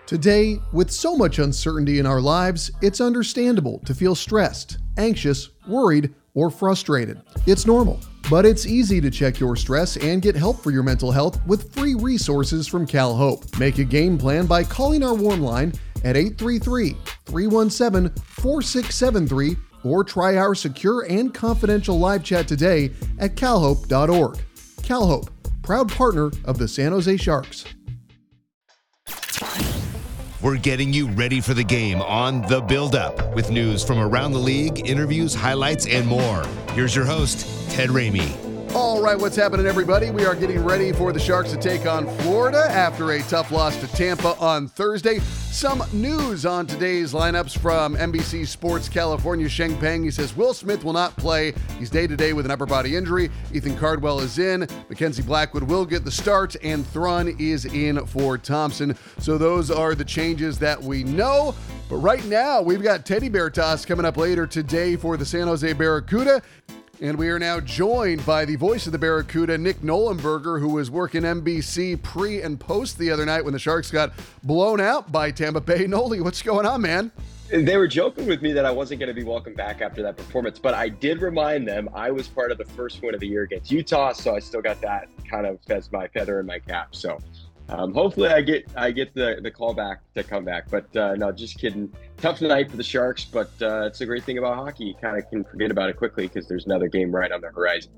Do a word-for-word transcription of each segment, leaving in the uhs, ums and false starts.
Today, with so much uncertainty in our lives, it's understandable to feel stressed, anxious, worried, or frustrated. It's normal, but it's easy to check your stress and get help for your mental health with free resources from CalHope. Make a game plan by calling our warm line at eight three three, three one seven, four six seven three or try our secure and confidential live chat today at cal hope dot org. CalHope, proud partner of the San Jose Sharks. We're getting you ready for the game on The Build-Up with news from around the league, interviews, highlights, and more. Here's your host, Ted Ramey. All right, what's happening, everybody? We are getting ready for the Sharks to take on Florida after a tough loss to Tampa on Thursday. Some news on today's lineups from N B C Sports California. Sheng Peng, he says Will Smith will not play. He's day-to-day with an upper body injury. Ethan Cardwell is in. Mackenzie Blackwood will get the start, and Thrun is in for Thompson. So those are the changes that we know. But right now, we've got Teddy Bear Toss coming up later today for the San Jose Barracuda. And we are now joined by the voice of the Barracuda, Nick Nollenberger, who was working N B C pre and post the other night when the Sharks got blown out by Tampa Bay. Noli, what's going on, man? They were joking with me that I wasn't going to be welcome back after that performance, but I did remind them I was part of the first win of the year against Utah, so I still got that kind of as my feather in my cap. So um, hopefully I get I get the, the call back to come back. But uh, no, just kidding. Tough night for the Sharks, but uh, it's a great thing about hockey. You kind of can forget about it quickly because there's another game right on the horizon.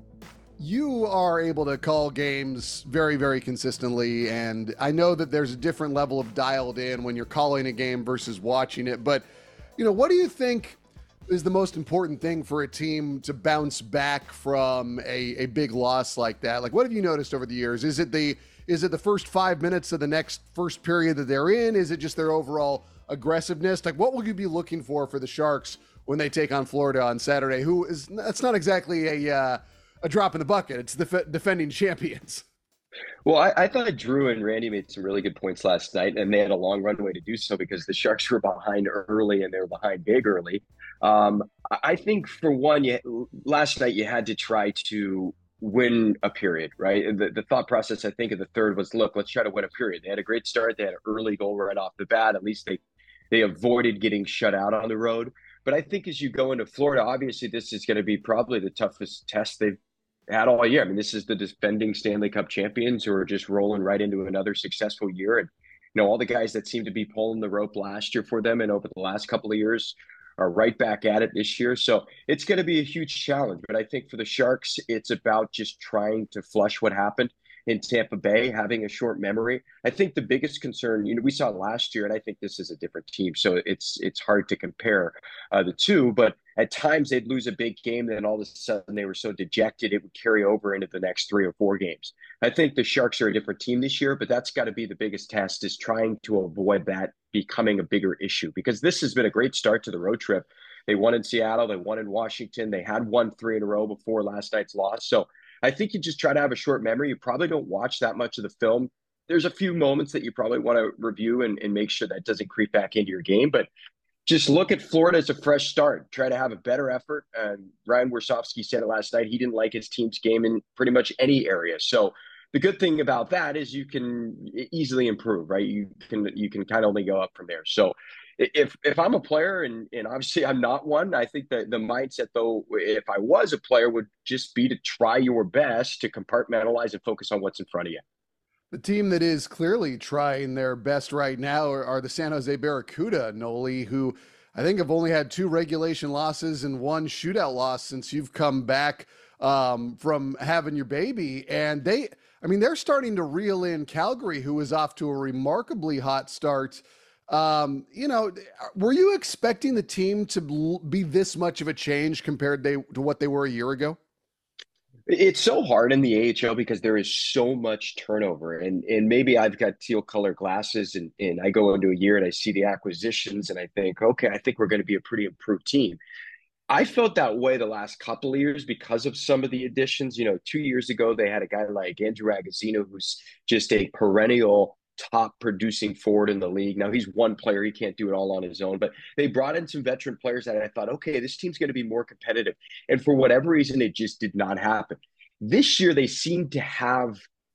You are able to call games very, very consistently, and I know that there's a different level of dialed in when you're calling a game versus watching it. But, you know, what do you think is the most important thing for a team to bounce back from a, a big loss like that? Like, what have you noticed over the years? Is it the is it the first five minutes of the next first period that they're in? Is it just their overall aggressiveness? Like, what will you be looking for for the Sharks when they take on Florida on Saturday, who is, that's not exactly a uh, a drop in the bucket. It's the f- defending champions. Well, I, I thought Drew and Randy made some really good points last night, and they had a long runway to do so because the Sharks were behind early and they were behind big early. Um, I think for one, you, last night you had to try to win a period, right? The, the thought process, I think, of the third was, look, let's try to win a period. They had a great start. They had an early goal right off the bat. At least they They avoided getting shut out on the road. But I think as you go into Florida, obviously this is going to be probably the toughest test they've had all year. I mean, this is the defending Stanley Cup champions who are just rolling right into another successful year. And, you know, all the guys that seem to be pulling the rope last year for them and over the last couple of years are right back at it this year. So it's going to be a huge challenge. But I think for the Sharks, it's about just trying to flush what happened in Tampa Bay, having a short memory. I think the biggest concern, you know, we saw last year, and I think this is a different team, so it's it's hard to compare uh, the two, but at times they'd lose a big game, then all of a sudden they were so dejected, it would carry over into the next three or four games. I think the Sharks are a different team this year, but that's got to be the biggest test, is trying to avoid that becoming a bigger issue, because this has been a great start to the road trip. They won in Seattle, they won in Washington, they had won three in a row before last night's loss, so I think you just try to have a short memory. You probably don't watch that much of the film. There's a few moments that you probably want to review and, and make sure that doesn't creep back into your game. But just look at Florida as a fresh start. Try to have a better effort. And Ryan Warsofsky said it last night. He didn't like his team's game in pretty much any area. So the good thing about that is you can easily improve, right? You can you can kind of only go up from there. So if if I'm a player, and, and obviously I'm not one, I think that the mindset, though, if I was a player, would just be to try your best to compartmentalize and focus on what's in front of you. The team that is clearly trying their best right now are, are the San Jose Barracuda, Noli, who I think have only had two regulation losses and one shootout loss since you've come back um, from having your baby. And they, I mean, they're starting to reel in Calgary, who is off to a remarkably hot start. Um, you know, were you expecting the team to be this much of a change compared they, to what they were a year ago? It's so hard in the A H L because there is so much turnover, and and maybe I've got teal color glasses, and, and I go into a year and I see the acquisitions and I think, okay, I think we're going to be a pretty improved team. I felt that way the last couple of years because of some of the additions. You know, two years ago, they had a guy like Andrew Agozzino, who's just a perennial top producing forward in the league. Now he's one player. He can't do it all on his own, but they brought in some veteran players that I thought, okay, this team's going to be more competitive. And for whatever reason, it just did not happen. This year, they seem to have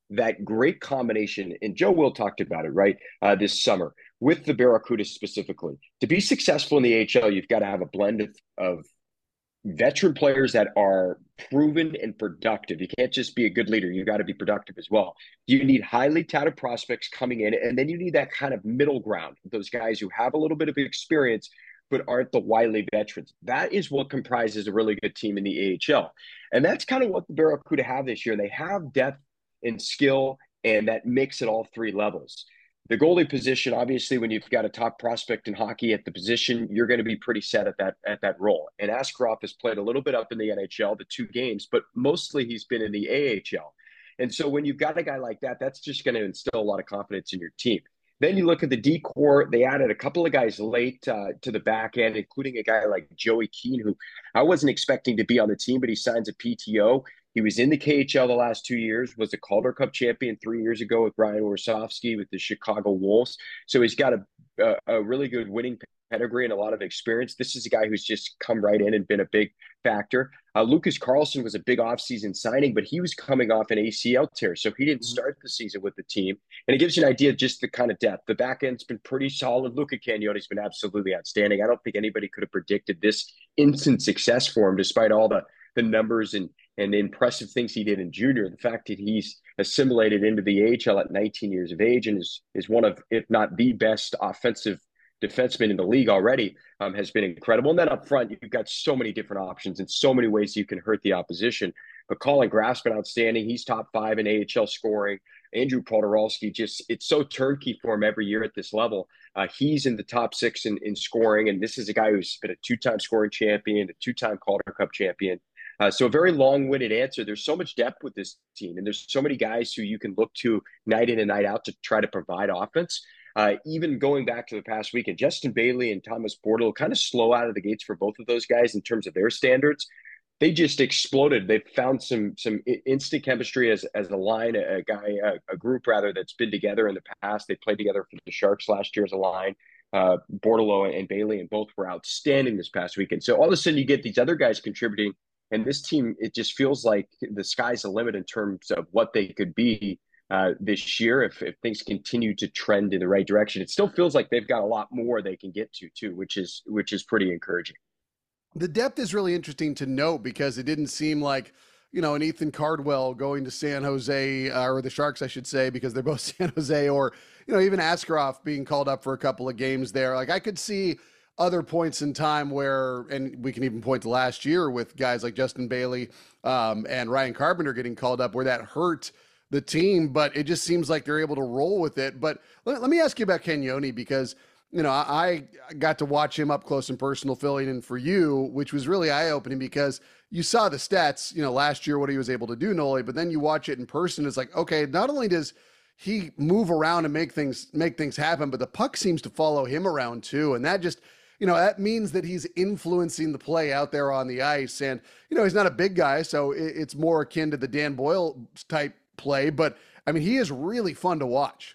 that great combination, and Joe Will talked about it, right, uh, this summer with the Barracudas specifically. To be successful in the A H L, you've got to have a blend of, of veteran players that are proven and productive. You can't just be a good leader. You got to be productive as well. You need highly touted prospects coming in, and then you need that kind of middle ground, those guys who have a little bit of experience but aren't the wily veterans. That is what comprises a really good team in the A H L. And that's kind of what the Barracuda have this year. They have depth and skill and that mix at all three levels. The goalie position, obviously, when you've got a top prospect in hockey at the position, you're going to be pretty set at that at that role. And Askarov has played a little bit up in the N H L, the two games, but mostly he's been in the A H L. And so when you've got a guy like that, that's just going to instill a lot of confidence in your team. Then you look at the D core. They added a couple of guys late uh, to the back end, including a guy like Joey Keane, who I wasn't expecting to be on the team, but he signs a P T O. He was in the K H L the last two years, was a Calder Cup champion three years ago with Brian Warsofsky with the Chicago Wolves. So he's got a, a, a really good winning pedigree and a lot of experience. This is a guy who's just come right in and been a big factor. Uh, Lucas Carlson was a big offseason signing, but he was coming off an A C L tear, so he didn't start the season with the team. And it gives you an idea of just the kind of depth. The back end's been pretty solid. Luca Cagnone's been absolutely outstanding. I don't think anybody could have predicted this instant success for him, despite all the the numbers and and the impressive things he did in junior. The fact that he's assimilated into the A H L at nineteen years of age and is is one of, if not the best offensive defenseman in the league already, um, has been incredible. And then up front, you've got so many different options and so many ways you can hurt the opposition. But Colin Graff's been outstanding. He's top five in A H L scoring. Andrew Podorowski, just it's so turnkey for him every year at this level. Uh, he's in the top six in, in scoring, and this is a guy who's been a two-time scoring champion, a two-time Calder Cup champion. Uh, so a very long-winded answer. There's so much depth with this team, and there's so many guys who you can look to night in and night out to try to provide offense. Uh, even going back to the past weekend, Justin Bailey and Thomas Bordeleau kind of slow out of the gates for both of those guys in terms of their standards. They just exploded. They've found some some instant chemistry as as a line, a, a guy, a, a group rather that's been together in the past. They played together for the Sharks last year as a line. Uh, Bordeleau and Bailey, and both were outstanding this past weekend. So all of a sudden, you get these other guys contributing, and this team, it just feels like the sky's the limit in terms of what they could be uh, this year if if things continue to trend in the right direction. It still feels like they've got a lot more they can get to too, which is which is pretty encouraging. The depth is really interesting to note because it didn't seem like, you know, an Ethan Cardwell going to San Jose, uh, or the Sharks, I should say, because they're both San Jose, or, you know, even Askarov being called up for a couple of games there. Like, I could see other points in time where, and we can even point to last year with guys like Justin Bailey um, and Ryan Carpenter getting called up, where that hurt the team, but it just seems like they're able to roll with it. But let, let me ask you about Cagnoni, because you know, I got to watch him up close and personal filling in for you, which was really eye-opening because you saw the stats, you know, last year, what he was able to do, Noli, but then you watch it in person. It's like, okay, not only does he move around and make things, make things happen, but the puck seems to follow him around too. And that just, you know, that means that he's influencing the play out there on the ice. And, you know, he's not a big guy, so it's more akin to the Dan Boyle type play, but I mean, he is really fun to watch.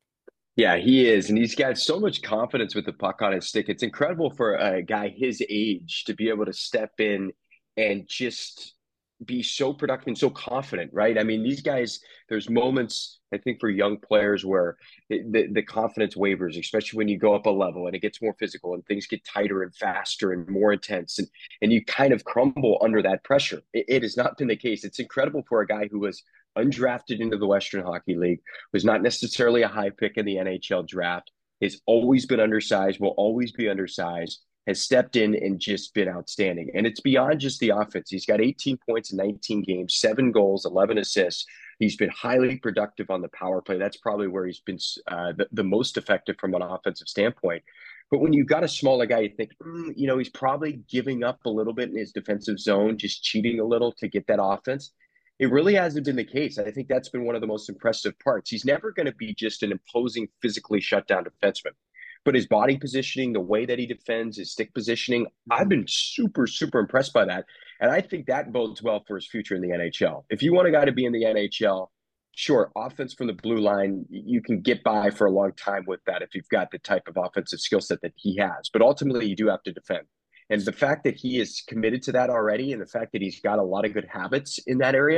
Yeah, he is. And he's got so much confidence with the puck on his stick. It's incredible for a guy his age to be able to step in and just be so productive and so confident, right? I mean, these guys, there's moments, I think, for young players where it, the, the confidence wavers, especially when you go up a level and it gets more physical and things get tighter and faster and more intense. And, and you kind of crumble under that pressure. It, it has not been the case. It's incredible for a guy who was undrafted into the Western Hockey League, was not necessarily a high pick in the N H L draft, has always been undersized, will always be undersized, has stepped in and just been outstanding. And it's beyond just the offense. He's got eighteen points in nineteen games, seven goals, eleven assists. He's been highly productive on the power play. That's probably where he's been uh, the, the most effective from an offensive standpoint. But when you've got a smaller guy, you think, mm, you know, he's probably giving up a little bit in his defensive zone, just cheating a little to get that offense. It really hasn't been the case. I think that's been one of the most impressive parts. He's never going to be just an imposing, physically shut down defenseman. But his body positioning, the way that he defends, his stick positioning, I've been super, super impressed by that. And I think that bodes well for his future in the N H L. If you want a guy to be in the N H L, sure, offense from the blue line, you can get by for a long time with that if you've got the type of offensive skill set that he has. But ultimately, you do have to defend. And the fact that he is committed to that already, and the fact that he's got a lot of good habits in that area,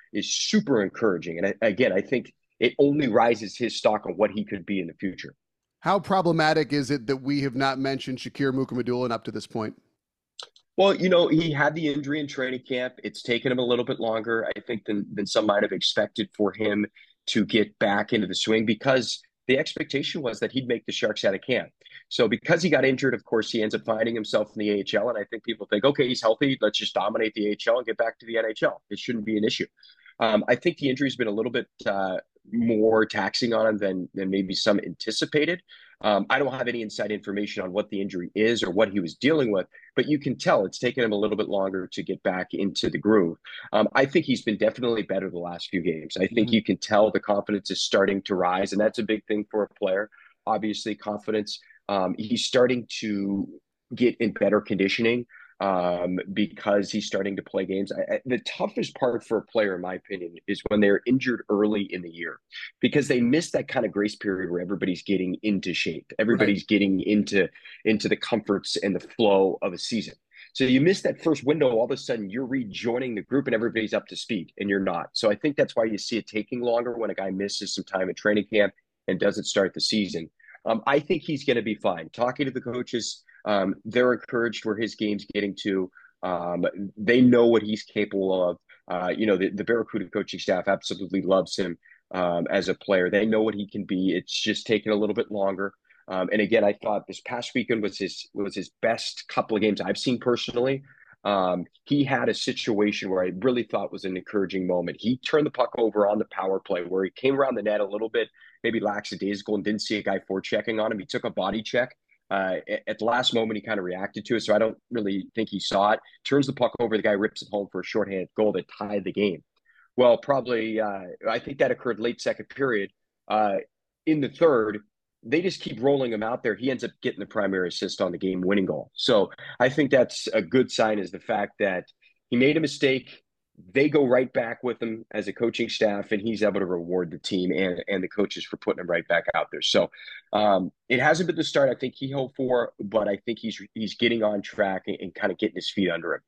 is super encouraging. And I, again, I think it only rises his stock on what he could be in the future. How problematic is it that we have not mentioned Shakir Mukhamadullin up to this point? Well, you know, he had the injury in training camp. It's taken him a little bit longer, I think, than than some might have expected for him to get back into the swing, because the expectation was that he'd make the Sharks out of camp. So because he got injured, of course, he ends up finding himself in the A H L. And I think people think, okay, he's healthy. Let's just dominate the A H L and get back to the N H L. It shouldn't be an issue. Um, I think the injury's been a little bit uh, more taxing on him than than maybe some anticipated. Um, I don't have any inside information on what the injury is or what he was dealing with, but you can tell it's taken him a little bit longer to get back into the groove. Um, I think he's been definitely better the last few games. I think mm-hmm. you can tell the confidence is starting to rise, and that's a big thing for a player. Obviously, confidence. Um, he's starting to get in better conditioning um, because he's starting to play games. I, I, the toughest part for a player, in my opinion, is when they're injured early in the year, because they miss that kind of grace period where everybody's getting into shape. Everybody's right. getting into, into the comforts and the flow of a season. So you miss that first window, all of a sudden you're rejoining the group and everybody's up to speed and you're not. So I think that's why you see it taking longer when a guy misses some time in training camp and doesn't start the season. Um, I think he's going to be fine. Talking to the coaches, um, they're encouraged where his game's getting to. Um, they know what he's capable of. Uh, you know, the, the Barracuda coaching staff absolutely loves him um, as a player. They know what he can be. It's just taken a little bit longer. Um, and again, I thought this past weekend was his was his best couple of games I've seen personally. Um, he had a situation where I really thought was an encouraging moment. He turned the puck over on the power play where he came around the net a little bit, maybe lackadaisical, and didn't see a guy forechecking on him. He took a body check. Uh, at the last moment, he kind of reacted to it, so I don't really think he saw it. Turns the puck over, the guy rips it home for a shorthanded goal that tied the game. Well, probably, uh, I think that occurred late second period. Uh, in the third, they just keep rolling him out there. He ends up getting the primary assist on the game-winning goal. So I think that's a good sign, is the fact that he made a mistake. They go right back with him as a coaching staff, and he's able to reward the team and, and the coaches for putting him right back out there. So um, it hasn't been the start I think he hoped for, but I think he's he's getting on track and, and kind of getting his feet under him.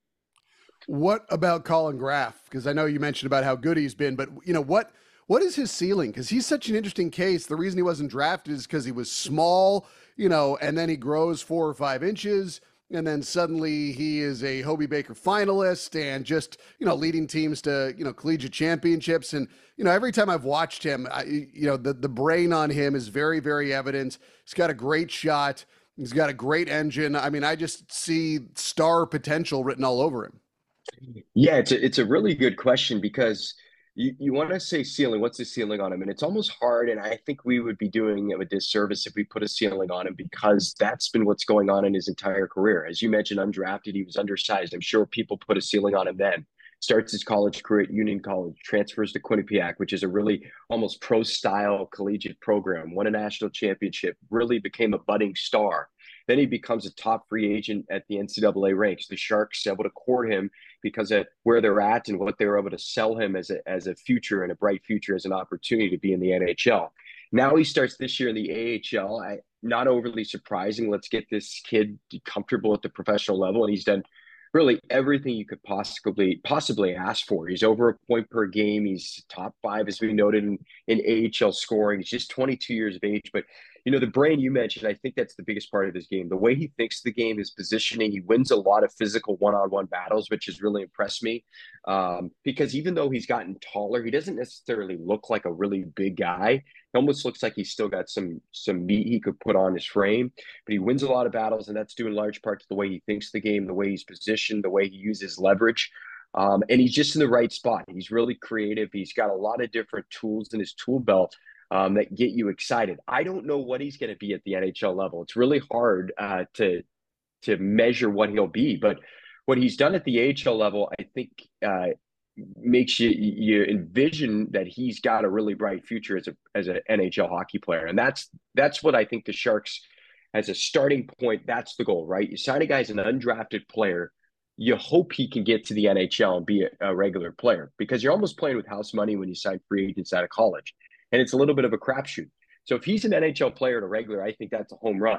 What about Colin Graff? Because I know you mentioned about how good he's been, but you know what? What is his ceiling? Because he's such an interesting case. The reason he wasn't drafted is because he was small, you know, and then he grows four or five inches. And then suddenly he is a Hobey Baker finalist and just, you know, leading teams to, you know, collegiate championships. And, you know, every time I've watched him, I, you know, the, the brain on him is very, very evident. He's got a great shot. He's got a great engine. I mean, I just see star potential written all over him. Yeah, it's a, it's a really good question, because You, you want to say ceiling, what's the ceiling on him? And it's almost hard. And I think we would be doing him a disservice if we put a ceiling on him, because that's been what's going on in his entire career. As you mentioned, undrafted, he was undersized. I'm sure people put a ceiling on him then. Starts his college career at Union College, transfers to Quinnipiac, which is a really almost pro-style collegiate program, won a national championship, really became a budding star. Then he becomes a top free agent at the N C double A ranks. The Sharks able to court him because of where they're at and what they were able to sell him as a, as a future and a bright future, as an opportunity to be in the N H L. Now he starts this year in the A H L. I, not overly surprising. Let's get this kid comfortable at the professional level. And he's done really everything you could possibly possibly ask for. He's over a point per game. He's top five, as we noted, in, in A H L scoring. He's just twenty-two years of age. But, you know, the brain you mentioned, I think that's the biggest part of his game. The way he thinks the game, his positioning, he wins a lot of physical one-on-one battles, which has really impressed me. Um, because even though he's gotten taller, he doesn't necessarily look like a really big guy. He almost looks like he's still got some some meat he could put on his frame, but he wins a lot of battles, and that's due in large part to the way he thinks the game, the way he's positioned, the way he uses leverage. Um, and he's just in the right spot. He's really creative. He's got a lot of different tools in his tool belt um, that get you excited. I don't know what he's going to be at the N H L level. It's really hard uh, to to measure what he'll be, but what he's done at the A H L level, I think, uh, makes you you envision that he's got a really bright future as a as an N H L hockey player. And that's that's what I think the Sharks, as a starting point, that's the goal, right? You sign a guy as an undrafted player, you hope he can get to the N H L and be a, a regular player, because you're almost playing with house money when you sign free agents out of college. And it's a little bit of a crapshoot. So if he's an N H L player and a regular, I think that's a home run.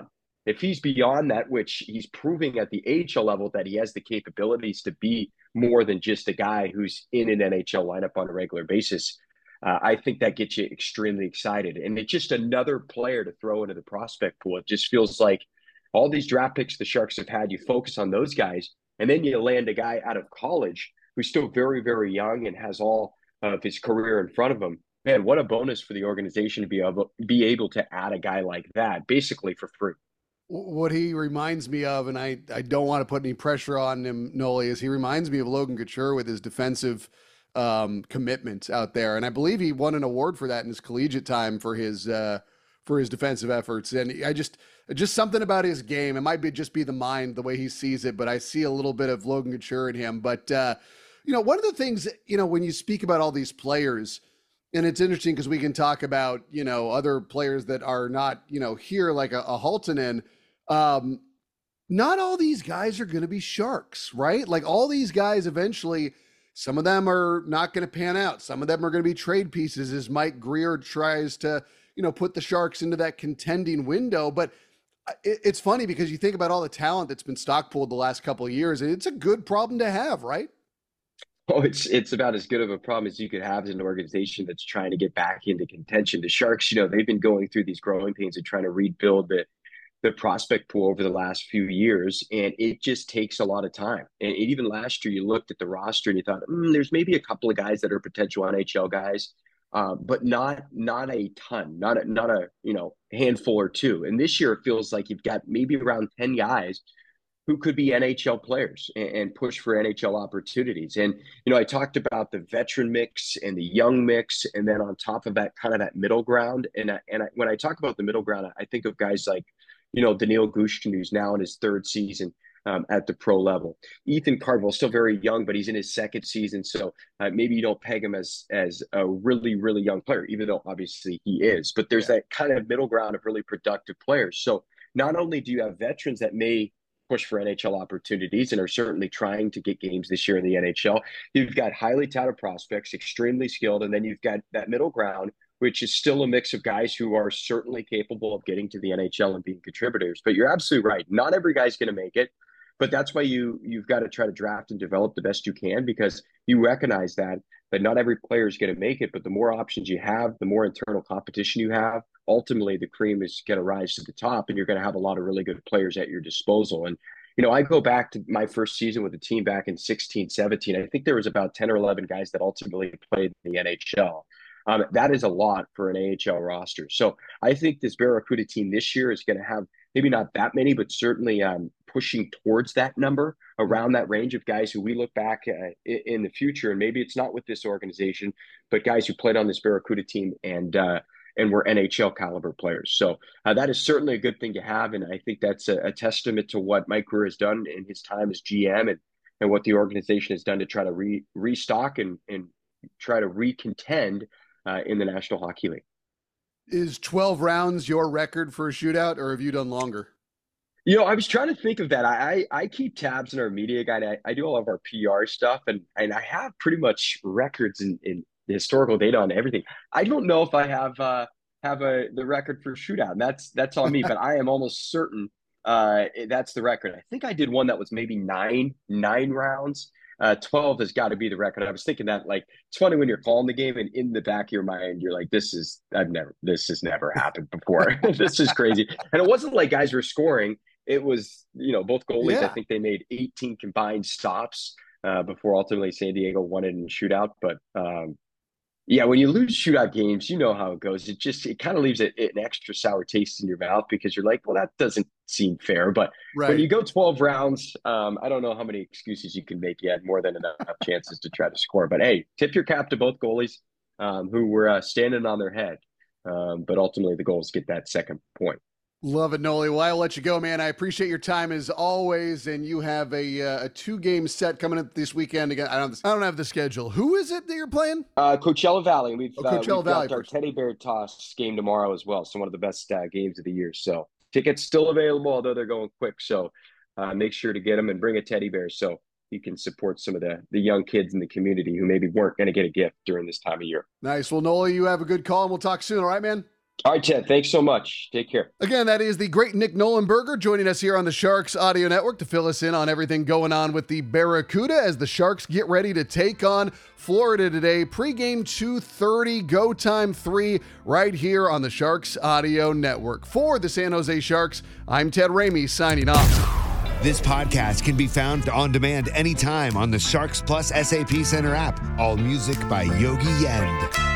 if he's beyond that, which he's proving at the A H L level that he has the capabilities to be more than just a guy who's in an N H L lineup on a regular basis, uh, I think that gets you extremely excited. And it's just another player to throw into the prospect pool. It just feels like all these draft picks the Sharks have had, you focus on those guys, and then you land a guy out of college who's still very, very young and has all of his career in front of him. Man, what a bonus for the organization to be able, be able to add a guy like that, basically for free. What he reminds me of, and I, I don't want to put any pressure on him, Noli, is he reminds me of Logan Couture with his defensive um, commitment out there. And I believe he won an award for that in his collegiate time for his uh, for his defensive efforts. And I just just something about his game. It might be just be the mind, the way he sees it, but I see a little bit of Logan Couture in him. But, uh, you know, one of the things, you know, when you speak about all these players, and it's interesting because we can talk about, you know, other players that are not, you know, here like a, a Haltonen. Um, not all these guys are going to be Sharks, right? Like all these guys eventually, some of them are not going to pan out. Some of them are going to be trade pieces as Mike Grier tries to, you know, put the Sharks into that contending window. But it, it's funny because you think about all the talent that's been stockpooled the last couple of years, and it's a good problem to have, right? Oh, it's it's about as good of a problem as you could have as an organization that's trying to get back into contention. The Sharks, you know, they've been going through these growing pains and trying to rebuild the the prospect pool over the last few years, and it just takes a lot of time. And even last year, you looked at the roster and you thought, mm, there's maybe a couple of guys that are potential N H L guys, uh, but not not a ton, not a, not a you know handful or two. And this year, it feels like you've got maybe around ten guys who could be N H L players and, and push for N H L opportunities. And, you know, I talked about the veteran mix and the young mix, and then on top of that, kind of that middle ground. And, I, and I, when I talk about the middle ground, I think of guys like, you know, Daniil Gushchin, who's now in his third season um, at the pro level. Ethan Cardwell, still very young, but he's in his second season. So uh, maybe you don't peg him as as a really, really young player, even though obviously he is. But there's yeah. that kind of middle ground of really productive players. So not only do you have veterans that may push for N H L opportunities and are certainly trying to get games this year in the N H L, you've got highly touted prospects, extremely skilled, and then you've got that middle ground, which is still a mix of guys who are certainly capable of getting to the N H L and being contributors. But you're absolutely right. Not every guy's going to make it, but that's why you, you've got to try to draft and develop the best you can, because you recognize that, that not every player is going to make it, but the more options you have, the more internal competition you have, ultimately the cream is going to rise to the top, and you're going to have a lot of really good players at your disposal. And, you know, I go back to my first season with the team back in sixteen, seventeen. I think there was about ten or eleven guys that ultimately played in the N H L. Um, that is a lot for an A H L roster. So I think this Barracuda team this year is going to have maybe not that many, but certainly um, pushing towards that number, around that range of guys who we look back uh, in the future. And maybe it's not with this organization, but guys who played on this Barracuda team and uh, and were N H L caliber players. So uh, that is certainly a good thing to have. And I think that's a, a testament to what Mike Grier has done in his time as G M, and, and what the organization has done to try to re, restock and, and try to recontend Uh, in the National Hockey League. Is twelve rounds your record for a shootout, or have you done longer? You know, I was trying to think of that. I I, I keep tabs in our media guide. I, I do all of our P R stuff, and and I have pretty much records in, in historical data on everything. I don't know if I have uh, have a the record for shootout, and that's that's on me. But I am almost certain uh, that's the record. I think I did one that was maybe nine nine rounds. Uh, twelve has got to be the record. I was thinking that, like, it's funny when you're calling the game and in the back of your mind, you're like, this is, I've never, this has never happened before. This is crazy. And it wasn't like guys were scoring. It was, you know, both goalies, yeah. I think they made eighteen combined stops uh, before ultimately San Diego won it in the shootout. But um, yeah, when you lose shootout games, you know how it goes. It just, it kind of leaves it, an extra sour taste in your mouth, because you're like, well, that doesn't seem fair. But right. when you go twelve rounds, um, I don't know how many excuses you can make. You had more than enough chances to try to score. But hey, tip your cap to both goalies um, who were uh, standing on their head. Um, but ultimately, the goal is get that second point. Love it, Noli. Well, I'll let you go, man. I appreciate your time as always. And you have a, uh, a two-game set coming up this weekend. Again, I don't, I don't have the schedule. Who is it that you're playing? Uh, Coachella Valley. We've, oh, Coachella uh, we've Valley got our Teddy Bear Toss game tomorrow as well. So one of the best uh, games of the year. So tickets still available, although they're going quick. So uh, make sure to get them and bring a teddy bear so you can support some of the, the young kids in the community who maybe weren't going to get a gift during this time of year. Nice. Well, Noli, you have a good call, and we'll talk soon. All right, man? All right, Ted, thanks so much. Take care. Again, that is the great Nick Nolenberger joining us here on the Sharks Audio Network to fill us in on everything going on with the Barracuda as the Sharks get ready to take on Florida today. Pre-game two thirty, go time three, right here on the Sharks Audio Network. For the San Jose Sharks, I'm Ted Ramey signing off. This podcast can be found on demand anytime on the Sharks Plus S A P Center app. All music by Yogi Yend.